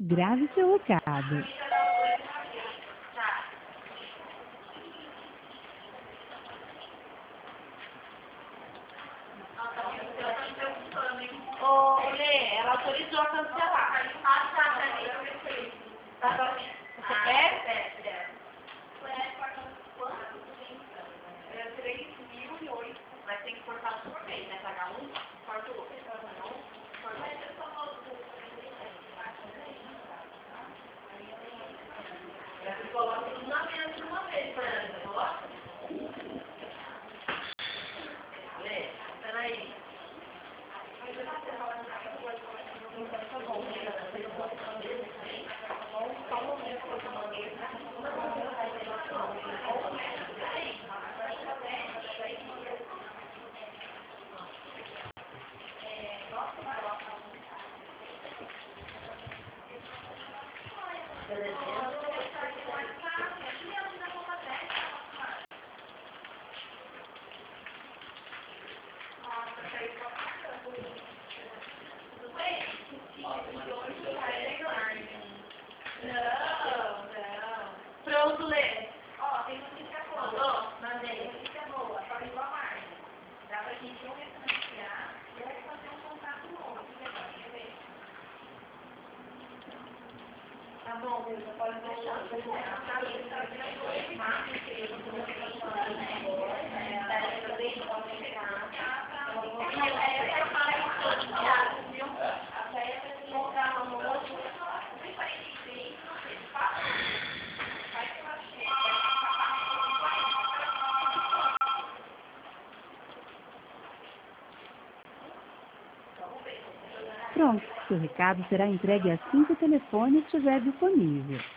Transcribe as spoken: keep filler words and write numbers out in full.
Grave seu recado. Ô, Lê, ela autorizou a cancelar. Ah, tá, peraí. Tá bom. Você quer? É três mil e oito. Mas tem que cortar por mês, né? Pagar um, corta o outro. Você coloca tudo na mesa de uma vez, Fernanda. Coloca? Lê, peraí. Pronto, Lê. Ó, tem notícia boa. Ó, mandei. Notícia boa. Só igual a Marta. Dá pra gente não refinanciar e aí fazer um contrato novo. Quer ver? Tá bom, Wilson, pode deixar. Tá bem, tá bem. Marcos, que eu não vou falar. Pronto, seu recado será entregue assim que o telefone estiver disponível.